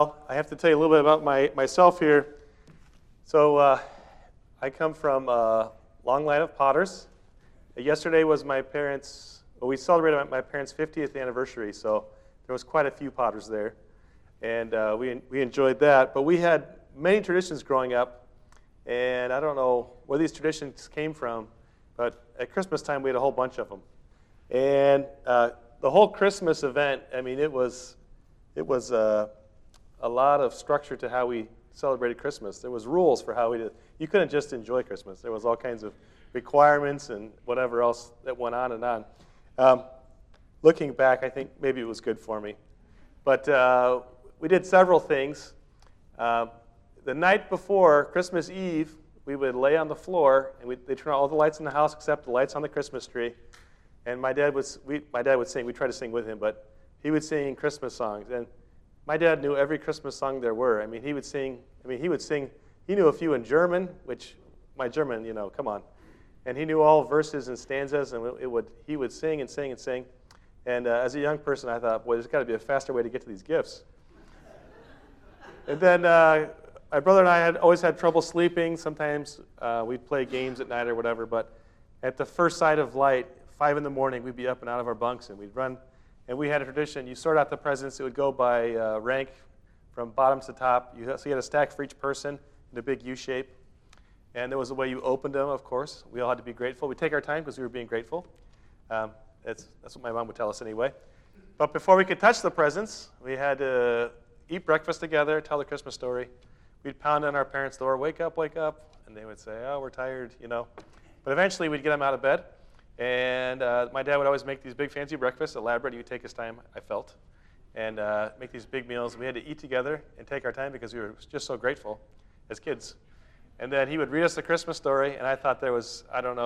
I have to tell you a little bit about myself here. So I come from a long line of potters. Yesterday was we celebrated my parents' 50th anniversary, so there was quite a few potters there. And we enjoyed that. But we had many traditions growing up, and I don't know where these traditions came from, but at Christmas time we had a whole bunch of them. And the whole Christmas event, I mean, it was a lot of structure to how we celebrated Christmas. There was rules for how we did. You couldn't just enjoy Christmas. There was all kinds of requirements and whatever else that went on and on. Looking back, I think maybe it was good for me. But we did several things. The night before Christmas Eve, we would lay on the floor, and they'd turn on all the lights in the house except the lights on the Christmas tree. And my dad would sing. We'd try to sing with him, but he would sing Christmas songs. And my dad knew every Christmas song there were. I mean, he would sing. He knew a few in German, which my German, come on. And he knew all verses and stanzas, and he would sing and sing and sing. And as a young person, I thought, boy, there's got to be a faster way to get to these gifts. And then my brother and I had always had trouble sleeping. Sometimes we'd play games at night or whatever, but at the first sight of light, 5 in the morning, we'd be up and out of our bunks, and we'd run. And we had a tradition. You sort out the presents. It would go by rank from bottom to top. So you had a stack for each person in a big U shape. And there was a way you opened them, of course. We all had to be grateful. We'd take our time because we were being grateful. That's what my mom would tell us anyway. But before we could touch the presents, we had to eat breakfast together, tell the Christmas story. We'd pound on our parents' door, wake up, and they would say, oh, we're tired, But eventually we'd get them out of bed. And my dad would always make these big fancy breakfasts, elaborate. He would take his time, I felt, and make these big meals. We had to eat together and take our time because we were just so grateful as kids. And then he would read us the Christmas story, and I thought there was,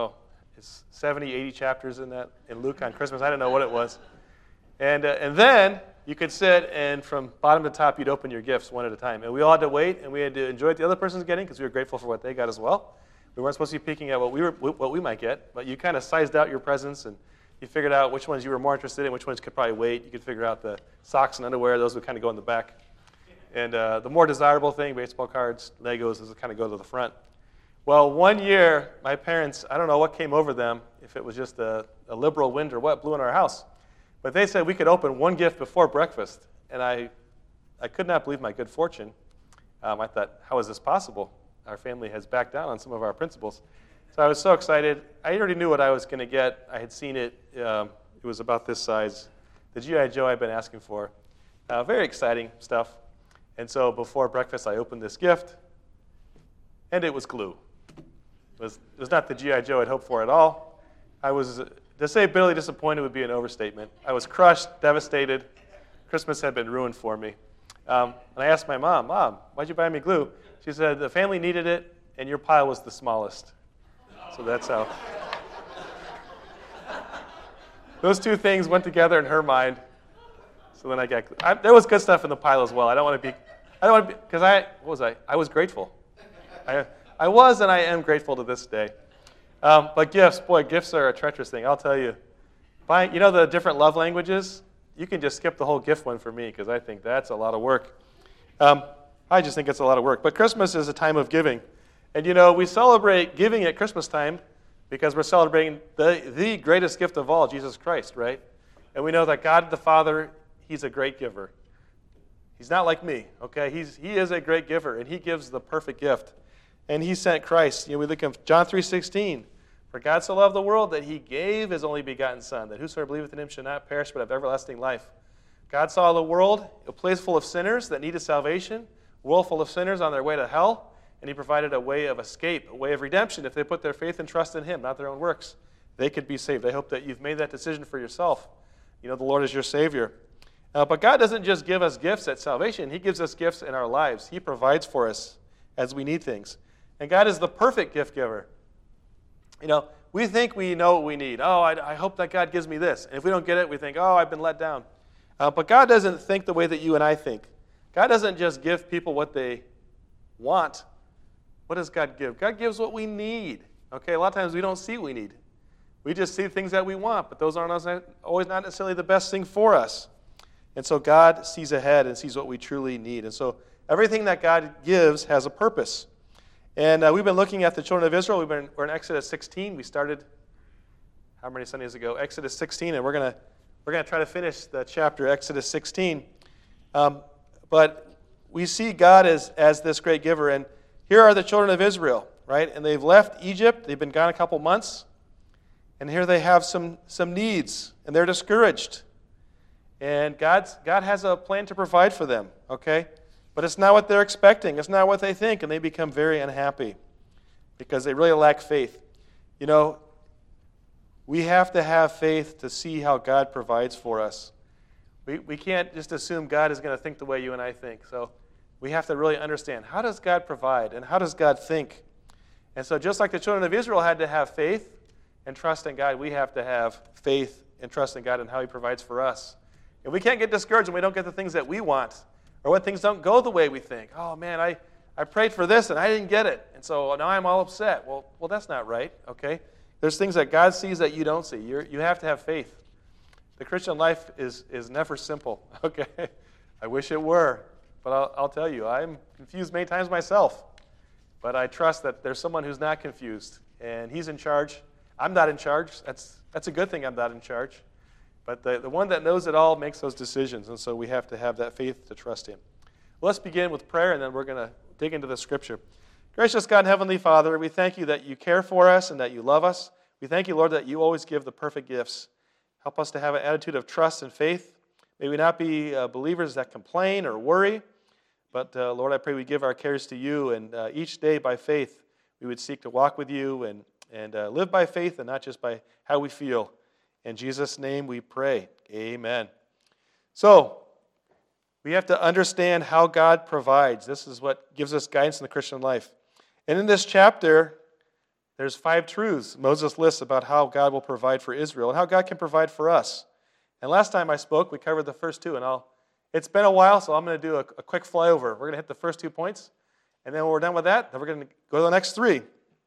70, 80 chapters in Luke on Christmas. I didn't know what it was. And then you could sit, and from bottom to top, you'd open your gifts one at a time. And we all had to wait, and we had to enjoy what the other person's getting because we were grateful for what they got as well. We weren't supposed to be peeking at what we might get, but you kind of sized out your presents, and you figured out which ones you were more interested in, which ones could probably wait. You could figure out the socks and underwear; those would kind of go in the back. And the more desirable thing, baseball cards, Legos, those would kind of go to the front. Well, one year, my parents, I don't know what came over them, if it was just a liberal wind or what, blew in our house. But they said we could open one gift before breakfast, and I could not believe my good fortune. I thought, how is this possible? Our family has backed down on some of our principles. So I was so excited. I already knew what I was going to get. I had seen it. It was about this size. The G.I. Joe I'd been asking for. Very exciting stuff. And so before breakfast, I opened this gift, and it was glue. It was not the G.I. Joe I'd hoped for at all. To say bitterly disappointed would be an overstatement. I was crushed, devastated. Christmas had been ruined for me. And I asked my mom, why'd you buy me glue? She said, the family needed it, and your pile was the smallest. So that's how. Those two things went together in her mind. So then I got glue. There was good stuff in the pile as well. I don't want to be, because I was grateful. I was and I am grateful to this day. But gifts are a treacherous thing. I'll tell you. The different love languages? You can just skip the whole gift one for me because I think that's a lot of work. I just think it's a lot of work. But Christmas is a time of giving. And we celebrate giving at Christmas time because we're celebrating the greatest gift of all, Jesus Christ, right? And we know that God the Father, He's a great giver. He's not like me, okay? He is a great giver, and He gives the perfect gift. And He sent Christ. We look at John 3:16. For God so loved the world that He gave His only begotten Son, that whosoever believeth in Him should not perish but have everlasting life. God saw the world, a place full of sinners that needed salvation, a world full of sinners on their way to hell, and He provided a way of escape, a way of redemption. If they put their faith and trust in Him, not their own works, they could be saved. I hope that you've made that decision for yourself. The Lord is your Savior. But God doesn't just give us gifts at salvation. He gives us gifts in our lives. He provides for us as we need things. And God is the perfect gift giver. We think we know what we need. Oh, I hope that God gives me this. And if we don't get it, we think, oh, I've been let down. But God doesn't think the way that you and I think. God doesn't just give people what they want. What does God give? God gives what we need. Okay, a lot of times we don't see what we need. We just see things that we want, but those aren't always not necessarily the best thing for us. And so God sees ahead and sees what we truly need. And so everything that God gives has a purpose. And we've been looking at the children of Israel. We're in Exodus 16. We started, how many Sundays ago? Exodus 16, and we're gonna try to finish the chapter, Exodus 16. But we see God as this great giver. And here are the children of Israel, right? And they've left Egypt. They've been gone a couple months. And here they have some needs, and they're discouraged. And God has a plan to provide for them, okay? But it's not what they're expecting. It's not what they think, and they become very unhappy because they really lack faith. You know, we have to have faith to see how God provides for us. We can't just assume God is going to think the way you and I think. So we have to really understand, how does God provide, and how does God think? And so just like the children of Israel had to have faith and trust in God, we have to have faith and trust in God and how He provides for us. And we can't get discouraged when we don't get the things that we want, or when things don't go the way we think. Oh man, I prayed for this and I didn't get it, and so now I'm all upset. Well, that's not right, okay? There's things that God sees that you don't see. You have to have faith. The Christian life is never simple, okay? I wish it were, but I'll tell you, I'm confused many times myself. But I trust that there's someone who's not confused, and He's in charge. I'm not in charge. That's a good thing I'm not in charge. But the one that knows it all makes those decisions, and so we have to have that faith to trust Him. Well, let's begin with prayer, and then we're going to dig into the Scripture. Gracious God and Heavenly Father, we thank You that You care for us and that You love us. We thank You, Lord, that You always give the perfect gifts. Help us to have an attitude of trust and faith. May we not be believers that complain or worry, but Lord, I pray we give our cares to You, and each day by faith we would seek to walk with You and live by faith and not just by how we feel. In Jesus' name we pray. Amen. So, we have to understand how God provides. This is what gives us guidance in the Christian life. And in this chapter, there's 5 truths Moses lists about how God will provide for Israel and how God can provide for us. And last time I spoke, we covered the first 2, and it's been a while, so I'm going to do a quick flyover. We're going to hit the first 2 points, and then when we're done with that, then we're going to go to the next 3.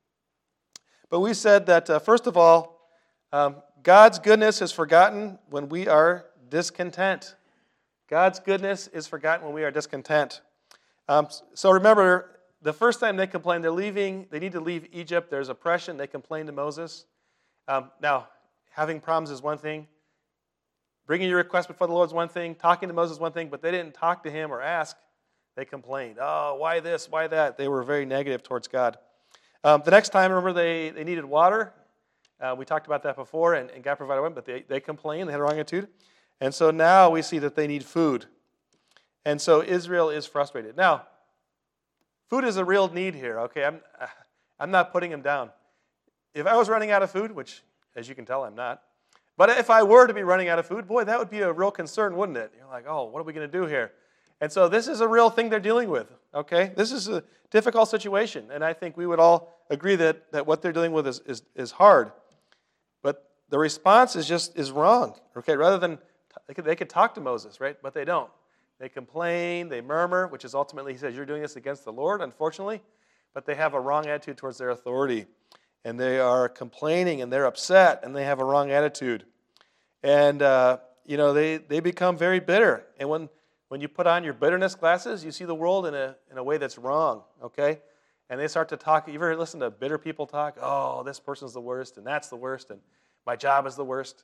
But we said that, first of all, God's goodness is forgotten when we are discontent. God's goodness is forgotten when we are discontent. So remember, the first time they complained, they need to leave Egypt. There's oppression. They complained to Moses. Now, having problems is one thing. Bringing your request before the Lord is one thing. Talking to Moses is one thing, but they didn't talk to him or ask. They complained. Oh, why this? Why that? They were very negative towards God. The next time, remember, they needed water. We talked about that before, and God provided one, but they complained. They had a wrong attitude. And so now we see that they need food. And so Israel is frustrated. Now, food is a real need here, okay? I'm not putting them down. If I was running out of food, which, as you can tell, I'm not, but if I were to be running out of food, boy, that would be a real concern, wouldn't it? You're like, oh, what are we going to do here? And so this is a real thing they're dealing with, okay? This is a difficult situation, and I think we would all agree that what they're dealing with is hard. But the response is wrong, okay? Rather than, they could talk to Moses, right? But they don't. They complain, they murmur, which is ultimately, he says, you're doing this against the Lord, unfortunately. But they have a wrong attitude towards their authority. And they are complaining, and they're upset, and they have a wrong attitude. And, they become very bitter. And when you put on your bitterness glasses, you see the world in a way that's wrong, okay? And they start to talk. You ever listen to bitter people talk? Oh, this person's the worst, and that's the worst, and my job is the worst.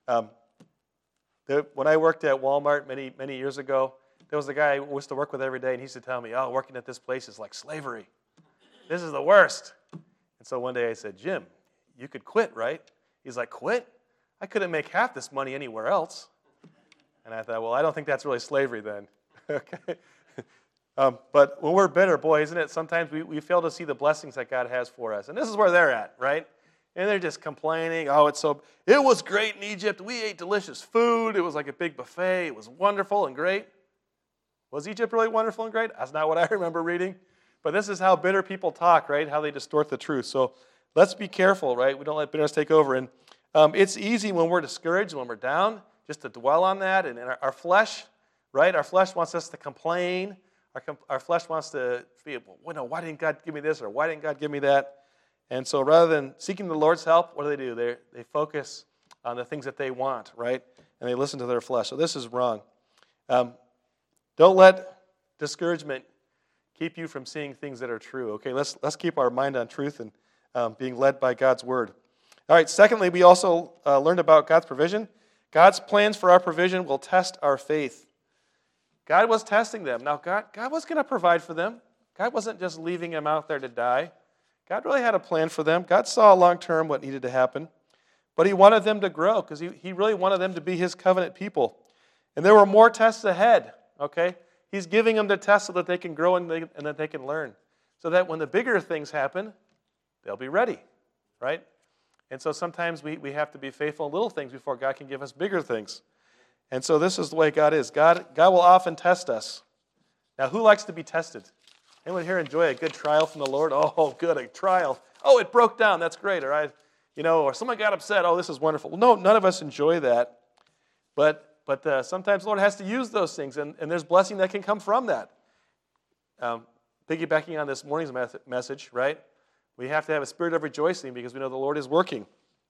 When I worked at Walmart many, many years ago, there was a guy I used to work with every day, and he used to tell me, oh, working at this place is like slavery. This is the worst. And so one day I said, Jim, you could quit, right? He's like, quit? I couldn't make half this money anywhere else. And I thought, well, I don't think that's really slavery then. Okay. But when we're bitter, boy, isn't it? Sometimes we fail to see the blessings that God has for us. And this is where they're at, right? And they're just complaining. Oh, it was great in Egypt. We ate delicious food. It was like a big buffet. It was wonderful and great. Was Egypt really wonderful and great? That's not what I remember reading. But this is how bitter people talk, right? How they distort the truth. So let's be careful, right? We don't let bitterness take over. And it's easy when we're discouraged, when we're down, just to dwell on that. And our flesh, right? Our flesh wants us to complain. Our flesh wants to feel, well, no, why didn't God give me this? Or why didn't God give me that? And so rather than seeking the Lord's help, what do? They focus on the things that they want, right? And they listen to their flesh. So this is wrong. Don't let discouragement keep you from seeing things that are true. Okay, let's keep our mind on truth and being led by God's word. All right, secondly, we also learned about God's provision. God's plans for our provision will test our faith. God was testing them. Now, God was going to provide for them. God wasn't just leaving them out there to die. God really had a plan for them. God saw long-term what needed to happen. But he wanted them to grow because he really wanted them to be his covenant people. And there were more tests ahead, okay? He's giving them the tests so that they can grow and that they can learn. So that when the bigger things happen, they'll be ready, right? And so sometimes we have to be faithful in little things before God can give us bigger things. And so this is the way God is. God will often test us. Now, who likes to be tested? Anyone here enjoy a good trial from the Lord? Oh, good, a trial. Oh, it broke down. That's great. Or or someone got upset. Oh, this is wonderful. No, none of us enjoy that. But sometimes the Lord has to use those things, and there's blessing that can come from that. Piggybacking on this morning's message, right? We have to have a spirit of rejoicing because we know the Lord is working.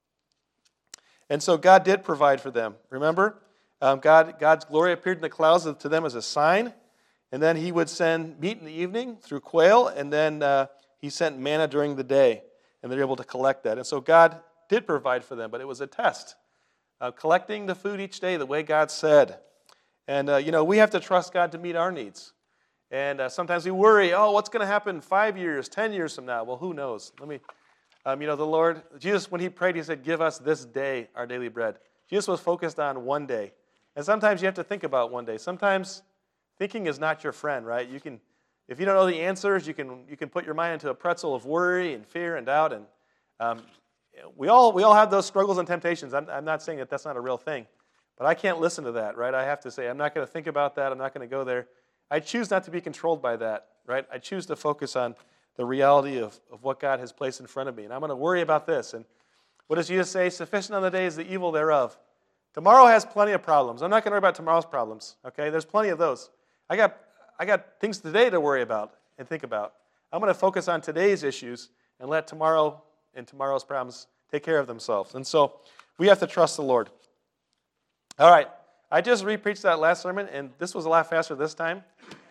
And so God did provide for them. Remember? God's glory appeared in the clouds to them as a sign, and then he would send meat in the evening through quail, and then he sent manna during the day, and they're able to collect that. And so God did provide for them, but it was a test. Collecting the food each day the way God said. And, we have to trust God to meet our needs. And sometimes we worry, what's going to happen 5 years, 10 years from now? Well, who knows? The Lord, Jesus, when he prayed, he said, give us this day our daily bread. Jesus was focused on one day. And sometimes you have to think about one day. Sometimes thinking is not your friend, right? If you don't know the answers, you can put your mind into a pretzel of worry and fear and doubt. And we all have those struggles and temptations. I'm not saying that that's not a real thing. But I can't listen to that, right? I have to say, I'm not going to think about that. I'm not going to go there. I choose not to be controlled by that, right? I choose to focus on the reality of what God has placed in front of me. And I'm going to worry about this. And what does Jesus say? Sufficient on the day is the evil thereof. Tomorrow has plenty of problems. I'm not going to worry about tomorrow's problems, okay? There's plenty of those. I got things today to worry about and think about. I'm going to focus on today's issues and let tomorrow and tomorrow's problems take care of themselves. And so we have to trust the Lord. All right. I just re-preached that last sermon, and this was a lot faster this time.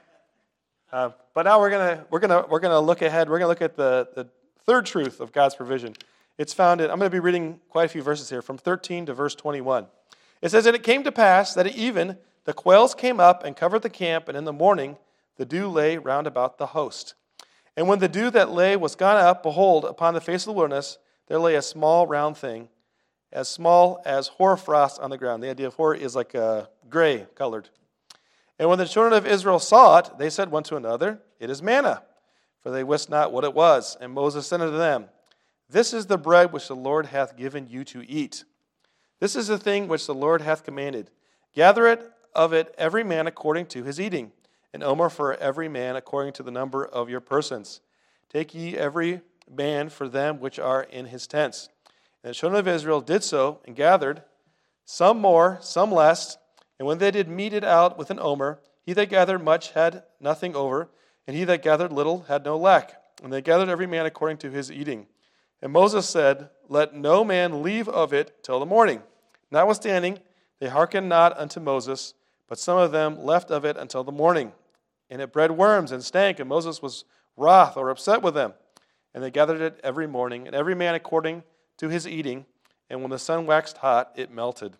But now we're gonna look ahead. We're gonna look at the third truth of God's provision. It's found in, I'm going to be reading quite a few verses here, from 13 to verse 21. It says, and it came to pass that at even the quails came up and covered the camp, and in the morning the dew lay round about the host. And when the dew that lay was gone up, behold, upon the face of the wilderness there lay a small round thing, as small as hoarfrost on the ground. The idea of hoar is like gray colored. And when the children of Israel saw it, they said one to another, it is manna, for they wist not what it was. And Moses said unto them, this is the bread which the Lord hath given you to eat. This is the thing which the Lord hath commanded. Gather it of it every man according to his eating, an omer for every man according to the number of your persons. Take ye every man for them which are in his tents. And the children of Israel did so, and gathered, some more, some less. And when they did mete it out with an omer, he that gathered much had nothing over, and he that gathered little had no lack. And they gathered every man according to his eating. And Moses said, let no man leave of it till the morning. Notwithstanding, they hearkened not unto Moses, but some of them left of it until the morning. And it bred worms and stank, and Moses was wroth or upset with them. And they gathered it every morning, and every man according to his eating. And when the sun waxed hot, it melted.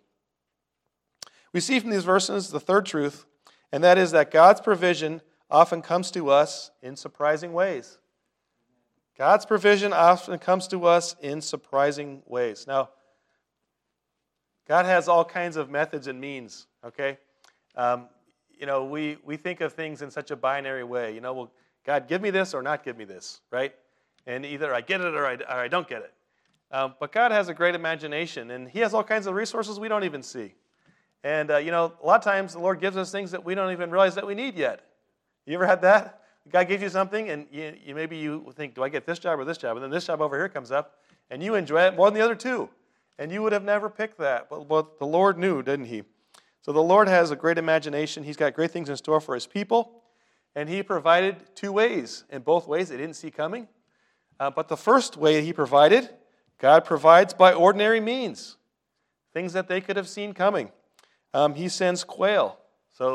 We see from these verses the third truth, and that is that God's provision often comes to us in surprising ways. God's provision often comes to us in surprising ways. Now, God has all kinds of methods and means, okay? We think of things in such a binary way. Well, God, give me this or not give me this, right? And either I get it or I don't get it. But God has a great imagination, and he has all kinds of resources we don't even see. And, a lot of times the Lord gives us things that we don't even realize that we need yet. You ever had that? God gives you something, and maybe you think, do I get this job or this job? And then this job over here comes up, and you enjoy it more than the other two. And you would have never picked that. But the Lord knew, didn't he? So the Lord has a great imagination. He's got great things in store for his people. And he provided two ways. In both ways, they didn't see coming. But the first way he provided, God provides by ordinary means. Things that they could have seen coming. He sends quail. So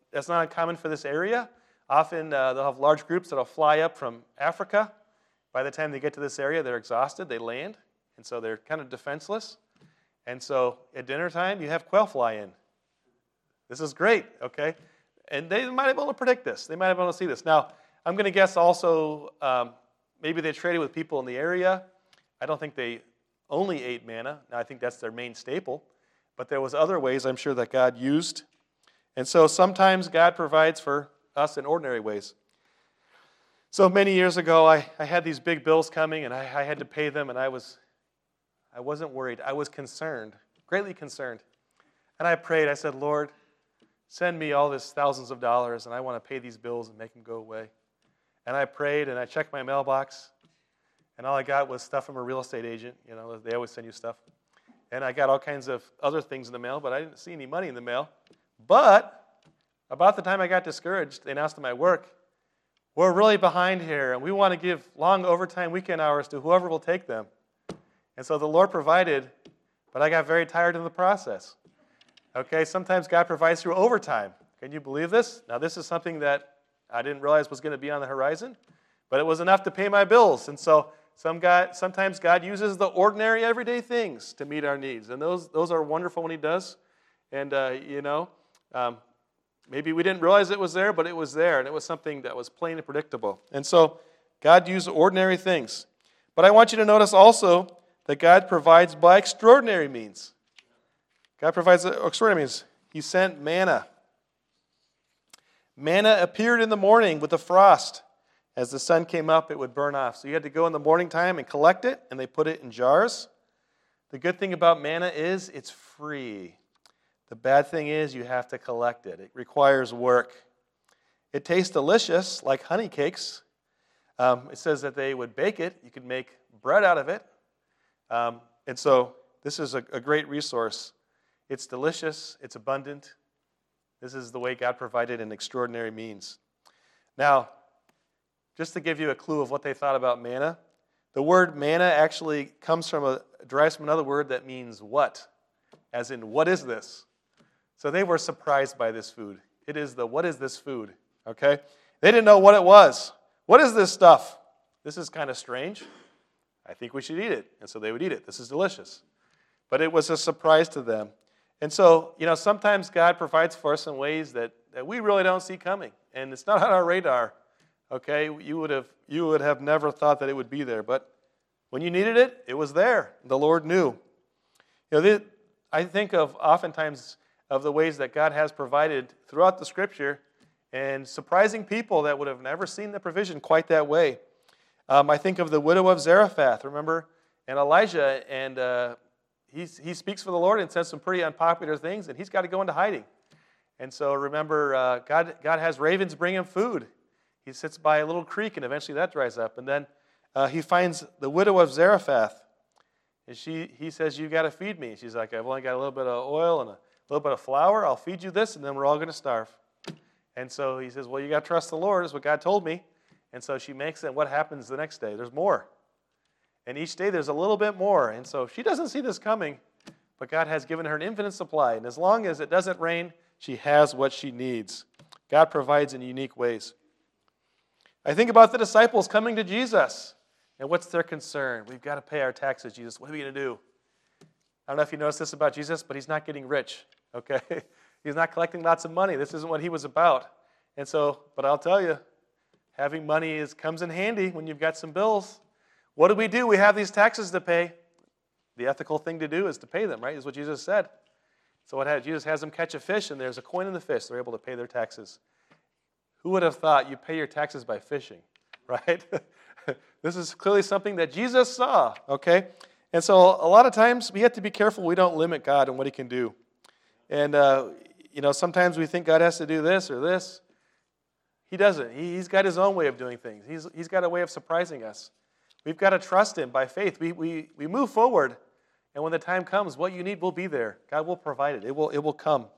that's not uncommon for this area. Often they'll have large groups that'll fly up from Africa. By the time they get to this area, they're exhausted. They land, and so they're kind of defenseless. And so at dinner time, you have quail fly in. This is great, okay? And they might have been able to predict this. They might have been able to see this. Now, I'm going to guess also maybe they traded with people in the area. I don't think they only ate manna. Now, I think that's their main staple. But there was other ways I'm sure that God used. And so sometimes God provides for us in ordinary ways. So many years ago, I had these big bills coming, and I had to pay them, and I wasn't worried. I was concerned, greatly concerned. And I prayed. I said, Lord, send me all this thousands of dollars, and I want to pay these bills and make them go away. And I prayed, and I checked my mailbox, and all I got was stuff from a real estate agent. You know, they always send you stuff. And I got all kinds of other things in the mail, but I didn't see any money in the mail. But about the time I got discouraged, they announced to my work, we're really behind here, and we want to give long overtime weekend hours to whoever will take them. And so the Lord provided, but I got very tired in the process. Okay, sometimes God provides through overtime. Can you believe this? Now, this is something that I didn't realize was going to be on the horizon, but it was enough to pay my bills. And so sometimes God uses the ordinary, everyday things to meet our needs. And those are wonderful when He does. And, maybe we didn't realize it was there, but it was there. And it was something that was plain and predictable. And so God used ordinary things. But I want you to notice also that God provides by extraordinary means. God provides extraordinary means. He sent manna. Manna appeared in the morning with the frost. As the sun came up, it would burn off. So you had to go in the morning time and collect it, and they put it in jars. The good thing about manna is it's free. The bad thing is you have to collect it. It requires work. It tastes delicious, like honey cakes. It says that they would bake it. You could make bread out of it. And so this is a great resource. It's delicious. It's abundant. This is the way God provided in extraordinary means. Now, just to give you a clue of what they thought about manna, the word manna actually derives from another word that means what, as in, what is this? So they were surprised by this food. It is what is this food? Okay? They didn't know what it was. What is this stuff? This is kind of strange. I think we should eat it. And so they would eat it. This is delicious. But it was a surprise to them. And so, sometimes God provides for us in ways that we really don't see coming. And it's not on our radar. Okay? You would have never thought that it would be there. But when you needed it, it was there. The Lord knew. I think of oftentimes of the ways that God has provided throughout the Scripture and surprising people that would have never seen the provision quite that way. I think of the widow of Zarephath, remember? And Elijah, and he speaks for the Lord and says some pretty unpopular things, and he's got to go into hiding. And so remember, God has ravens bring him food. He sits by a little creek, and eventually that dries up. And then he finds the widow of Zarephath, and he says, "You've got to feed me." She's like, "I've only got a little bit of oil and a little bit of flour. I'll feed you this, and then we're all going to starve." And so he says, "Well, you got to trust the Lord," is what God told me. And so she makes it. What happens the next day? There's more. And each day there's a little bit more. And so she doesn't see this coming, but God has given her an infinite supply. And as long as it doesn't rain, she has what she needs. God provides in unique ways. I think about the disciples coming to Jesus. And what's their concern? We've got to pay our taxes, Jesus. What are we going to do? I don't know if you noticed this about Jesus, but he's not getting rich. Okay? He's not collecting lots of money. This isn't what he was about. And so, but I'll tell you, having money comes in handy when you've got some bills. What do? We have these taxes to pay. The ethical thing to do is to pay them, right? Is what Jesus said. So Jesus has them catch a fish, and there's a coin in the fish. They're able to pay their taxes. Who would have thought you pay your taxes by fishing, right? This is clearly something that Jesus saw, okay? And so a lot of times we have to be careful we don't limit God and what he can do. And, sometimes we think God has to do this or this. He doesn't. He's got his own way of doing things. He's got a way of surprising us. We've got to trust him by faith. We move forward, and when the time comes, what you need will be there. God will provide it. It will come.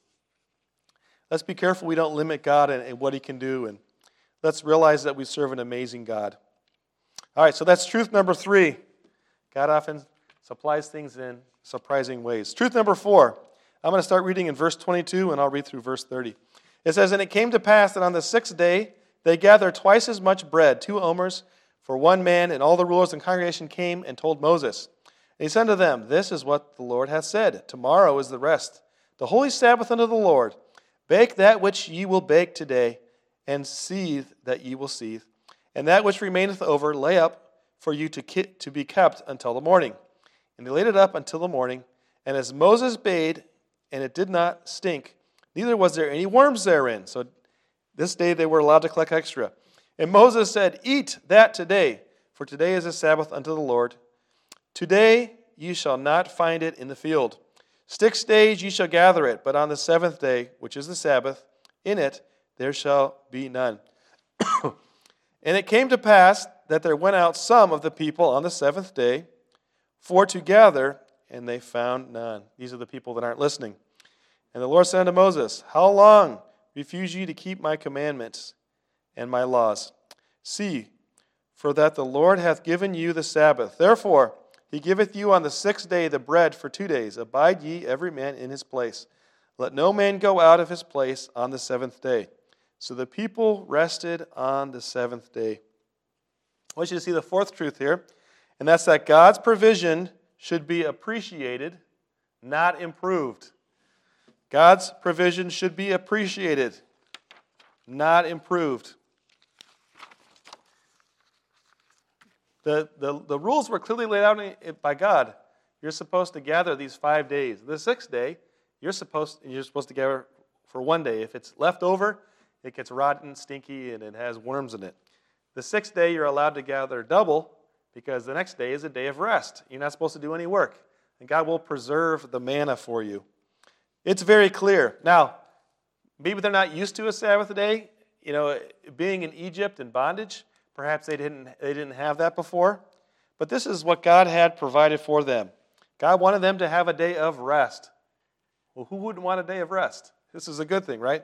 Let's be careful we don't limit God and what he can do, and let's realize that we serve an amazing God. All right, so that's truth number 3. God often supplies things in surprising ways. Truth number 4. I'm going to start reading in verse 22, and I'll read through verse 30. It says, and it came to pass that on the 6th day they gathered twice as much bread, 2 omers for one man, and all the rulers and congregation came and told Moses. And he said to them, this is what the Lord hath said. Tomorrow is the rest, the holy Sabbath unto the Lord. Bake that which ye will bake today, and seethe that ye will seethe. And that which remaineth over lay up for you to be kept until the morning. And they laid it up until the morning. And as Moses bade, and it did not stink, neither was there any worms therein. So this day they were allowed to collect extra. And Moses said, eat that today, for today is a Sabbath unto the Lord. Today ye shall not find it in the field. 6 days ye shall gather it, but on the 7th day, which is the Sabbath, in it there shall be none. And it came to pass that there went out some of the people on the 7th day for to gather, and they found none. These are the people that aren't listening. And the Lord said unto Moses, how long refuse ye to keep my commandments and my laws? See, for that the Lord hath given you the Sabbath. Therefore he giveth you on the 6th day the bread for 2 days. Abide ye every man in his place. Let no man go out of his place on the 7th day. So the people rested on the 7th day. I want you to see the 4th truth here, and that's that God's provision should be appreciated, not improved. God's provision should be appreciated, not improved. The rules were clearly laid out by God. You're supposed to gather these 5 days. The 6th day, you're supposed to gather for 1 day. If it's left over, it gets rotten, stinky, and it has worms in it. The 6th day, you're allowed to gather double because the next day is a day of rest. You're not supposed to do any work. And God will preserve the manna for you. It's very clear. Now, maybe they're not used to a Sabbath day. You know, being in Egypt in bondage, perhaps they didn't have that before. But this is what God had provided for them. God wanted them to have a day of rest. Well, who wouldn't want a day of rest? This is a good thing, right?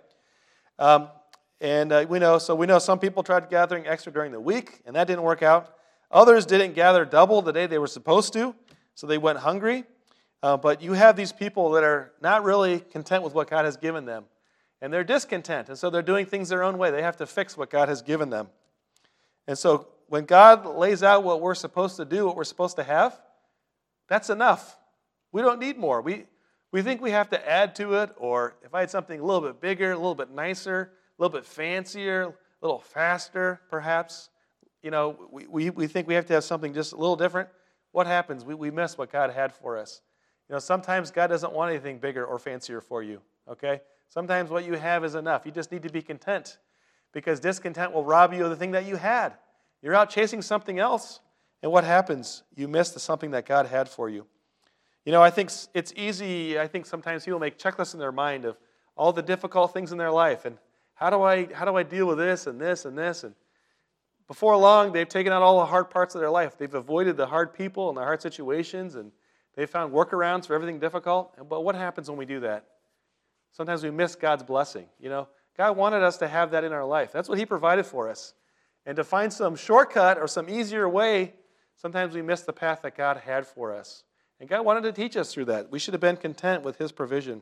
We know some people tried gathering extra during the week, and that didn't work out. Others didn't gather double the day they were supposed to, so they went hungry. But you have these people that are not really content with what God has given them, and they're discontent, and so they're doing things their own way. They have to fix what God has given them. And so when God lays out what we're supposed to do, what we're supposed to have, that's enough. We don't need more. We think we have to add to it, or if I had something a little bit bigger, a little bit nicer, a little bit fancier, a little faster, perhaps. You know, we think we have to have something just a little different. What happens? We miss what God had for us. You know, sometimes God doesn't want anything bigger or fancier for you, okay? Sometimes what you have is enough. You just need to be content because discontent will rob you of the thing that you had. You're out chasing something else, and what happens? You miss the something that God had for you. You know, I think it's easy. I think sometimes people make checklists in their mind of all the difficult things in their life, and how do I deal with this and this and this? And before long, they've taken out all the hard parts of their life. They've avoided the hard people and the hard situations, and they've found workarounds for everything difficult. But what happens when we do that? Sometimes we miss God's blessing. You know, God wanted us to have that in our life. That's what He provided for us. And to find some shortcut or some easier way, sometimes we miss the path that God had for us. And God wanted to teach us through that. We should have been content with His provision.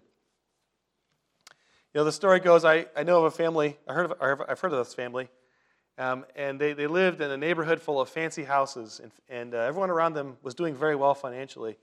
You know, the story goes, I know of a family, I've heard of this family, and they lived in a neighborhood full of fancy houses, and everyone around them was doing very well financially.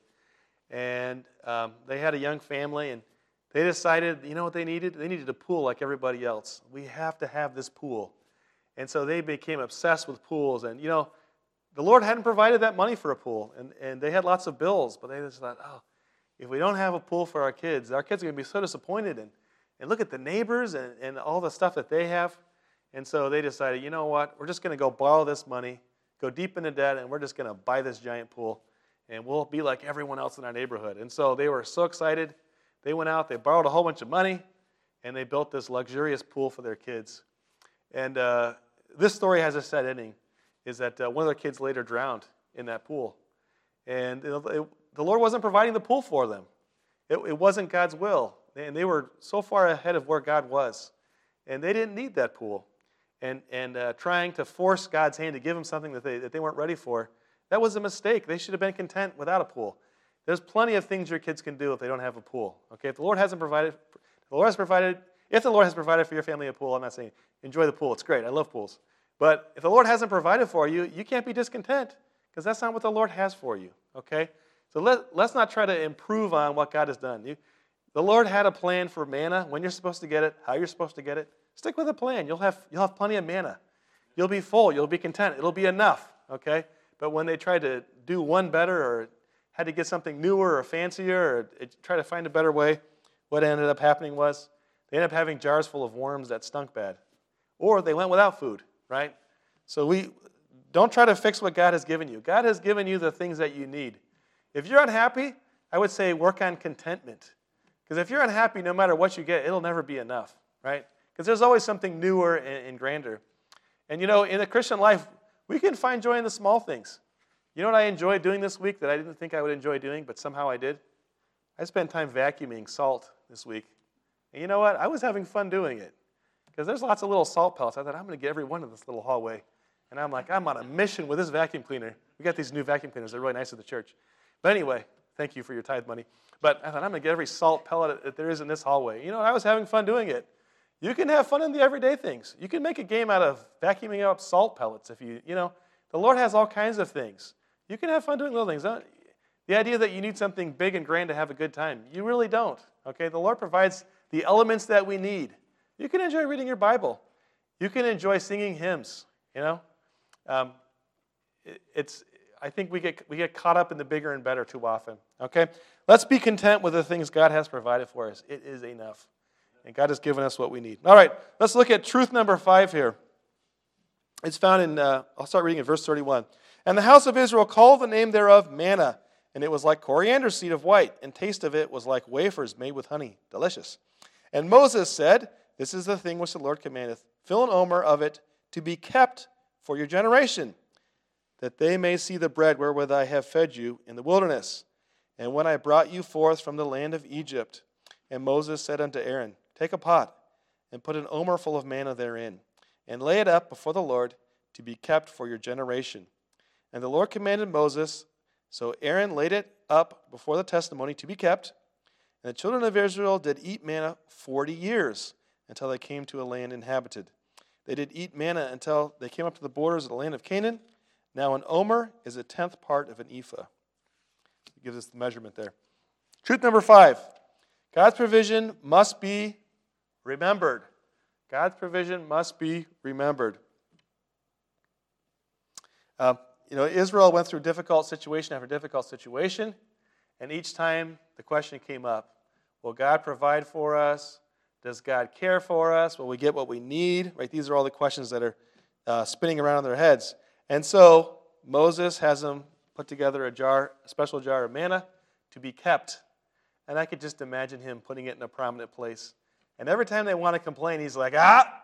And they had a young family, and they decided, you know what they needed? They needed a pool like everybody else. We have to have this pool. And so they became obsessed with pools. And, you know, the Lord hadn't provided that money for a pool. And they had lots of bills. But they just thought, oh, if we don't have a pool for our kids are going to be so disappointed. And look at the neighbors and all the stuff that they have. And so they decided, you know what? We're just going to go borrow this money, go deep into debt, and we're just going to buy this giant pool. And we'll be like everyone else in our neighborhood. And so they were so excited. They went out, they borrowed a whole bunch of money, and they built this luxurious pool for their kids. And this story has a sad ending, is that one of their kids later drowned in that pool. And the Lord wasn't providing the pool for them. It wasn't God's will. And they were so far ahead of where God was. And they didn't need that pool. And trying to force God's hand to give them something that they weren't ready for, that was a mistake. They should have been content without a pool. There's plenty of things your kids can do if they don't have a pool. Okay, if the Lord has provided, If the Lord has provided for your family a pool, I'm not saying enjoy the pool. It's great. I love pools. But if the Lord hasn't provided for you, you can't be discontent because that's not what the Lord has for you, okay? So let's not try to improve on what God has done. The Lord had a plan for manna, when you're supposed to get it, how you're supposed to get it. Stick with the plan. You'll have plenty of manna. You'll be full. You'll be content. It'll be enough, okay? But when they tried to do one better or had to get something newer or fancier or try to find a better way, what ended up happening was they ended up having jars full of worms that stunk bad. Or they went without food, right? So don't try to fix what God has given you. God has given you the things that you need. If you're unhappy, I would say work on contentment. Because if you're unhappy, no matter what you get, it'll never be enough, right? Because there's always something newer and grander. And in the Christian life, we can find joy in the small things. You know what I enjoyed doing this week that I didn't think I would enjoy doing, but somehow I did? I spent time vacuuming salt this week. And you know what? I was having fun doing it. Because there's lots of little salt pellets. I thought, I'm going to get every one in this little hallway. And I'm like, I'm on a mission with this vacuum cleaner. We got these new vacuum cleaners. They're really nice at the church. But anyway, thank you for your tithe money. But I thought, I'm going to get every salt pellet that there is in this hallway. I was having fun doing it. You can have fun in the everyday things. You can make a game out of vacuuming up salt pellets if the Lord has all kinds of things. You can have fun doing little things. The idea that you need something big and grand to have a good time, you really don't. Okay, the Lord provides the elements that we need. You can enjoy reading your Bible. You can enjoy singing hymns. I think we get caught up in the bigger and better too often. Okay, let's be content with the things God has provided for us. It is enough, and God has given us what we need. All right, let's look at truth number 5 here. It's found in. I'll start reading at verse 31. And the house of Israel called the name thereof manna, and it was like coriander seed of white, and taste of it was like wafers made with honey, delicious. And Moses said, This is the thing which the Lord commandeth, fill an omer of it to be kept for your generation, that they may see the bread wherewith I have fed you in the wilderness, and when I brought you forth from the land of Egypt. And Moses said unto Aaron, Take a pot, and put an omer full of manna therein, and lay it up before the Lord to be kept for your generation. And the Lord commanded Moses, so Aaron laid it up before the testimony to be kept. And the children of Israel did eat manna 40 years, until they came to a land inhabited. They did eat manna until they came up to the borders of the land of Canaan. Now an omer is a 10th part of an ephah. It gives us the measurement there. Truth number 5. God's provision must be remembered. God's provision must be remembered. Israel went through difficult situation after difficult situation, and each time the question came up, will God provide for us? Does God care for us? Will we get what we need? Right? These are all the questions that are spinning around in their heads. And so Moses has them put together a special jar of manna to be kept. And I could just imagine him putting it in a prominent place. And every time they want to complain, he's like,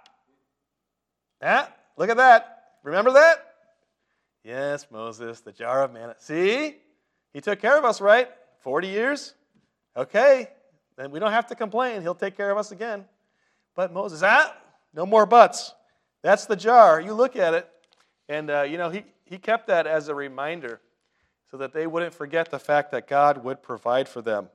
look at that. Remember that? Yes, Moses, the jar of manna. See? He took care of us, right? 40 years? Okay. Then we don't have to complain. He'll take care of us again. But Moses, no more buts. That's the jar. You look at it. And, he kept that as a reminder so that they wouldn't forget the fact that God would provide for them.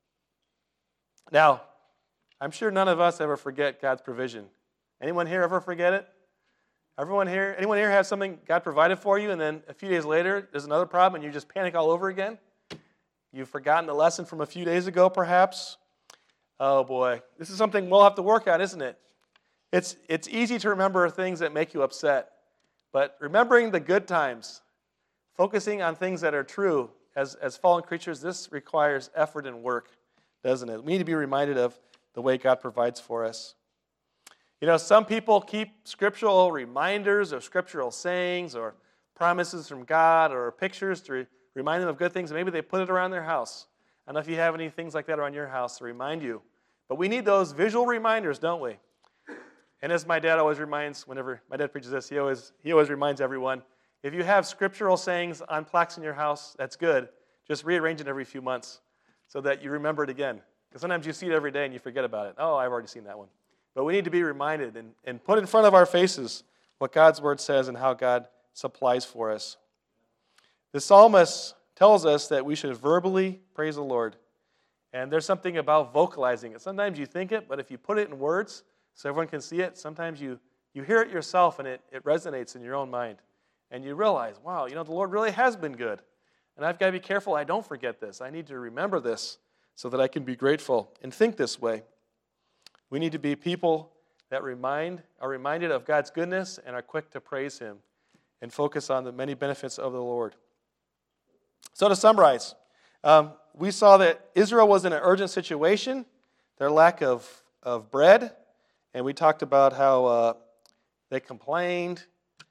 Now, I'm sure none of us ever forget God's provision. Anyone here ever forget it? Anyone here have something God provided for you, and then a few days later, there's another problem, and you just panic all over again? You've forgotten the lesson from a few days ago, perhaps? Oh, boy. This is something we'll have to work on, isn't it? It's easy to remember things that make you upset, but remembering the good times, focusing on things that are true, as fallen creatures, this requires effort and work, doesn't it? We need to be reminded of the way God provides for us. Some people keep scriptural reminders of scriptural sayings or promises from God or pictures to remind them of good things, and maybe they put it around their house. I don't know if you have any things like that around your house to remind you. But we need those visual reminders, don't we? And as my dad always reminds, whenever my dad preaches this, he always reminds everyone, if you have scriptural sayings on plaques in your house, that's good. Just rearrange it every few months so that you remember it again. Because sometimes you see it every day and you forget about it. Oh, I've already seen that one. But we need to be reminded and put in front of our faces what God's word says and how God supplies for us. The psalmist tells us that we should verbally praise the Lord And there's something about vocalizing it. Sometimes you think it, but if you put it in words so everyone can see it, sometimes you hear it yourself and it resonates in your own mind. And you realize, wow, the Lord really has been good. And I've got to be careful I don't forget this. I need to remember this so that I can be grateful and think this way. We need to be people that are reminded of God's goodness and are quick to praise Him and focus on the many benefits of the Lord. So to summarize, we saw that Israel was in an urgent situation, their lack of bread, and we talked about how they complained.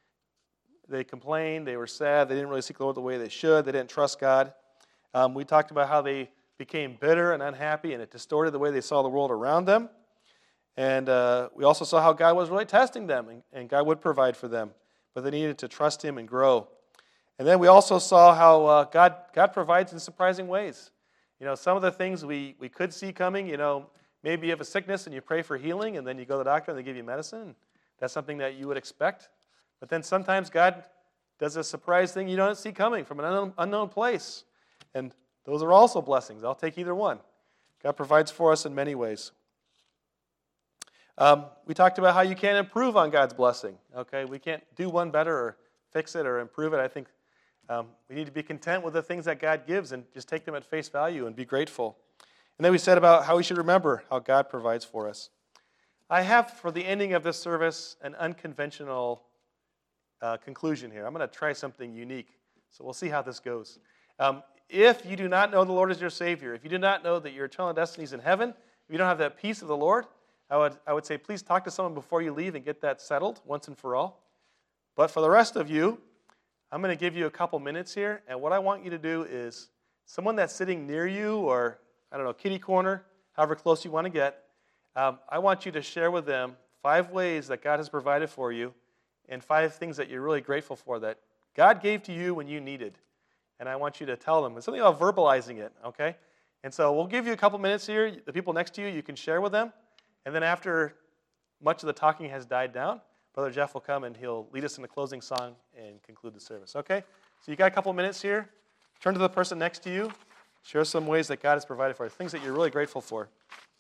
They were sad, they didn't really seek the Lord the way they should, they didn't trust God. We talked about how they became bitter and unhappy, and it distorted the way they saw the world around them. And we also saw how God was really testing them, and God would provide for them, but they needed to trust Him and grow. And then we also saw how God provides in surprising ways. Some of the things we could see coming, maybe you have a sickness and you pray for healing, and then you go to the doctor and they give you medicine. That's something that you would expect. But then sometimes God does a surprise thing you don't see coming from an unknown place. And those are also blessings. I'll take either one. God provides for us in many ways. We talked about how you can't improve on God's blessing. Okay, we can't do one better or fix it or improve it. I think we need to be content with the things that God gives and just take them at face value and be grateful. And then we said about how we should remember how God provides for us. I have, for the ending of this service, an unconventional conclusion here. I'm going to try something unique, so we'll see how this goes. If you do not know the Lord as your Savior, if you do not know that your eternal destiny is in heaven, if you don't have that peace of the Lord, I would say please talk to someone before you leave and get that settled once and for all. But for the rest of you, I'm going to give you a couple minutes here, and what I want you to do is someone that's sitting near you or, kitty corner, however close you want to get, I want you to share with them 5 ways that God has provided for you and 5 things that you're really grateful for that God gave to you when you needed. And I want you to tell them. It's something about verbalizing it, okay? And so we'll give you a couple minutes here. The people next to you, you can share with them. And then after much of the talking has died down, Brother Jeff will come and he'll lead us in the closing song and conclude the service, okay? So you got a couple minutes here. Turn to the person next to you. Share some ways that God has provided for you, things that you're really grateful for.